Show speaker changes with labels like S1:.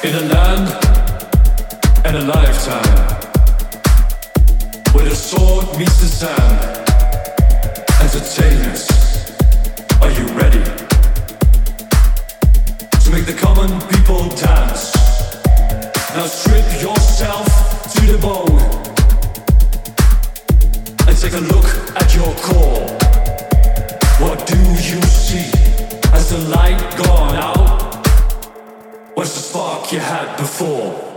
S1: In a land and a lifetime, where the sword meets the sand. Entertainers, are you ready to make the common people dance? Now strip yourself to the bone and take a look at your core. What do you see? Has the light gone out? Where's the spark you had before?